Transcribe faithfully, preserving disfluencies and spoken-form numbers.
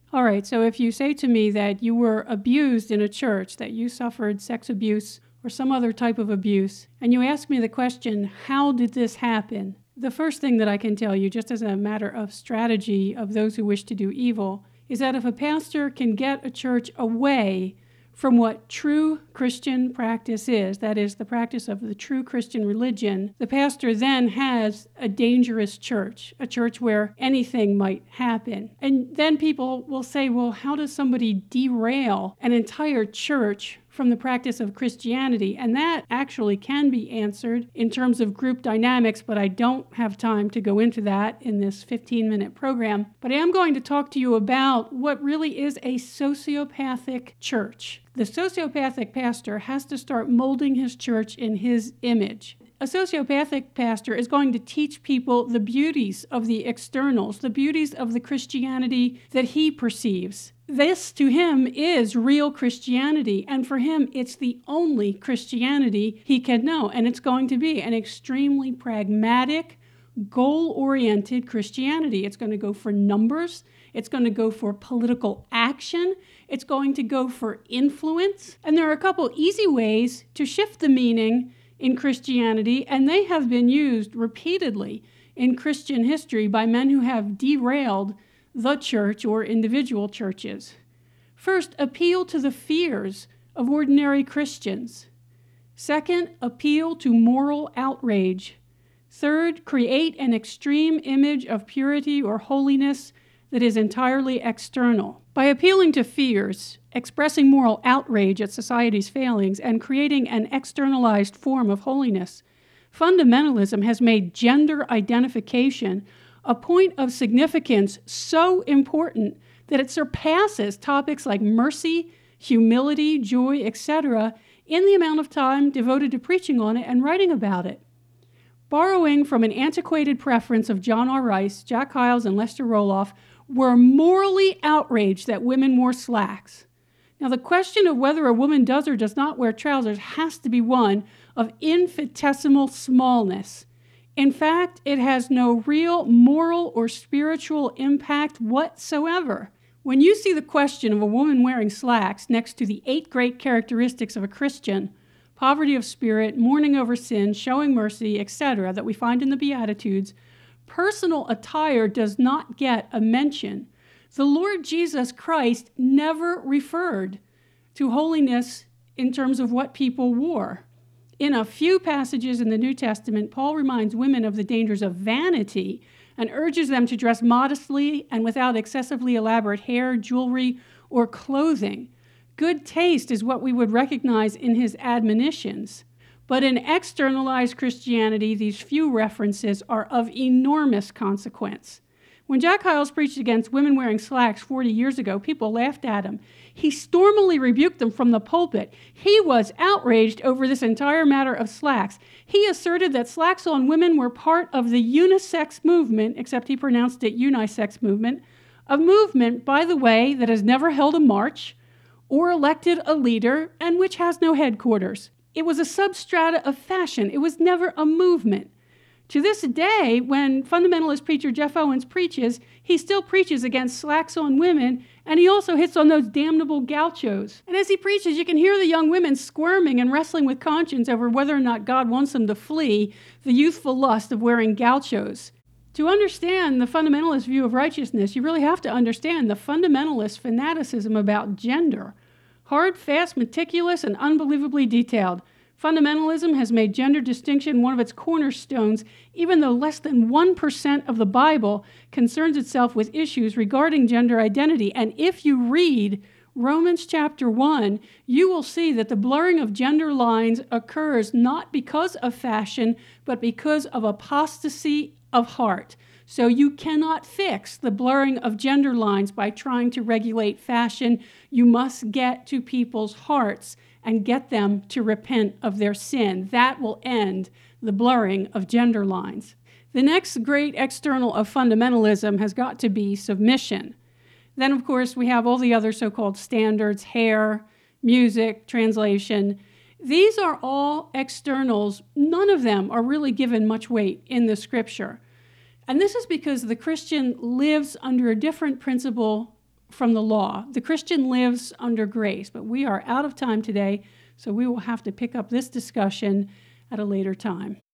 All right, so if you say to me that you were abused in a church, that you suffered sex abuse or some other type of abuse, and you ask me the question, how did this happen? The first thing that I can tell you, just as a matter of strategy of those who wish to do evil, is that if a pastor can get a church away from what true Christian practice is, that is, the practice of the true Christian religion, the pastor then has a dangerous church, a church where anything might happen. And then people will say, well, how does somebody derail an entire church from the practice of Christianity? And that actually can be answered in terms of group dynamics, but I don't have time to go into that in this fifteen-minute program. But I am going to talk to you about what really is a sociopathic church. The sociopathic pastor has to start molding his church in his image. A sociopathic pastor is going to teach people the beauties of the externals, the beauties of the Christianity that he perceives. This, to him, is real Christianity, and for him, it's the only Christianity he can know, and it's going to be an extremely pragmatic, goal-oriented Christianity. It's going to go for numbers. It's going to go for political action. It's going to go for influence. And there are a couple easy ways to shift the meaning in Christianity, and they have been used repeatedly in Christian history by men who have derailed the church or individual churches. First, appeal to the fears of ordinary Christians. Second, appeal to moral outrage. Third, create an extreme image of purity or holiness that is entirely external. By appealing to fears, expressing moral outrage at society's failings, and creating an externalized form of holiness, fundamentalism has made gender identification a point of significance so important that it surpasses topics like mercy, humility, joy, et cetera in the amount of time devoted to preaching on it and writing about it. Borrowing from an antiquated preference of John R. Rice, Jack Hyles, and Lester Roloff, were morally outraged that women wore slacks. Now, the question of whether a woman does or does not wear trousers has to be one of infinitesimal smallness. In fact, it has no real moral or spiritual impact whatsoever. When you see the question of a woman wearing slacks next to the eight great characteristics of a Christian, poverty of spirit, mourning over sin, showing mercy, et cetera, that we find in the Beatitudes, personal attire does not get a mention. The Lord Jesus Christ never referred to holiness in terms of what people wore. In a few passages in the New Testament, Paul reminds women of the dangers of vanity and urges them to dress modestly and without excessively elaborate hair, jewelry, or clothing. Good taste is what we would recognize in his admonitions. But in externalized Christianity, these few references are of enormous consequence. When Jack Hyles preached against women wearing slacks forty years ago, people laughed at him. He stormily rebuked them from the pulpit. He was outraged over this entire matter of slacks. He asserted that slacks on women were part of the unisex movement, except he pronounced it unisex movement, a movement, by the way, that has never held a march or elected a leader and which has no headquarters. It was a substrata of fashion. It was never a movement. To this day, when fundamentalist preacher Jeff Owens preaches, he still preaches against slacks on women, and he also hits on those damnable gauchos. And as he preaches, you can hear the young women squirming and wrestling with conscience over whether or not God wants them to flee the youthful lust of wearing gauchos. To understand the fundamentalist view of righteousness, you really have to understand the fundamentalist fanaticism about gender. Hard, fast, meticulous, and unbelievably detailed. Fundamentalism has made gender distinction one of its cornerstones, even though less than one percent of the Bible concerns itself with issues regarding gender identity. And if you read Romans chapter one, you will see that the blurring of gender lines occurs not because of fashion, but because of apostasy of heart. So you cannot fix the blurring of gender lines by trying to regulate fashion. You must get to people's hearts and get them to repent of their sin. That will end the blurring of gender lines. The next great external of fundamentalism has got to be submission. Then, of course, we have all the other so-called standards, hair, music, translation. These are all externals. None of them are really given much weight in the Scripture. And this is because the Christian lives under a different principle from the law. The Christian lives under grace, but we are out of time today, so we will have to pick up this discussion at a later time.